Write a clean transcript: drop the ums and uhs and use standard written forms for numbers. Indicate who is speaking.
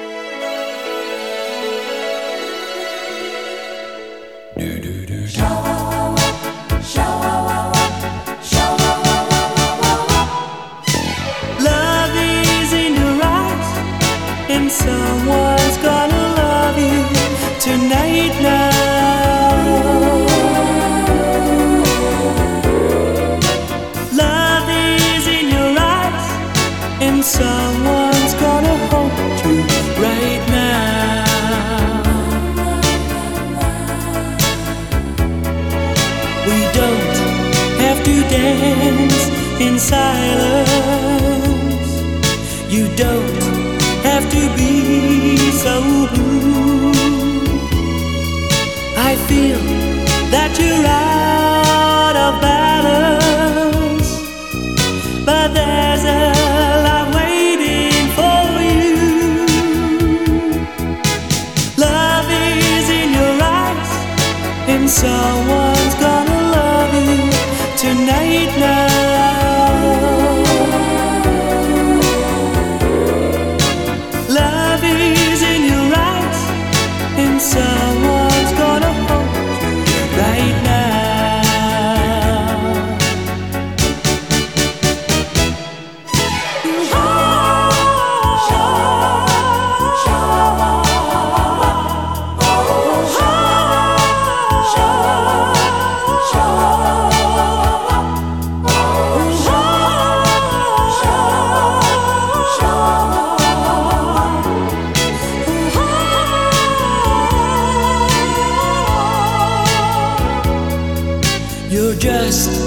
Speaker 1: Love is in your eyes, and someone's gonna love you tonight now. Love is in your eyes, and someone's gonna hold you right now. We don't have to dance in silence. You don't have to be so blue. I feel that you're out of balance, but there's a love waiting for you. Love is in your eyes, and someone's gonna love you tonight now. Love is in your eyes, and someone's gonna hold you right now. You're just